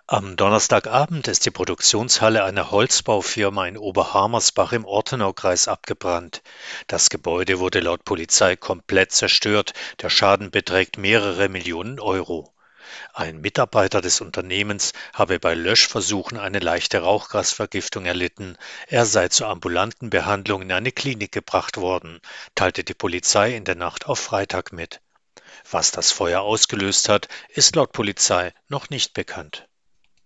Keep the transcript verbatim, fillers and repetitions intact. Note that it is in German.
Am Donnerstagabend ist die Produktionshalle einer Holzbaufirma in Oberhammersbach im Ortenaukreis abgebrannt. Das Gebäude wurde laut Polizei komplett zerstört. Der Schaden beträgt mehrere Millionen Euro. Ein Mitarbeiter des Unternehmens habe bei Löschversuchen eine leichte Rauchgasvergiftung erlitten. Er sei zur ambulanten Behandlung in eine Klinik gebracht worden, teilte die Polizei in der Nacht auf Freitag mit. Was das Feuer ausgelöst hat, ist laut Polizei noch nicht bekannt.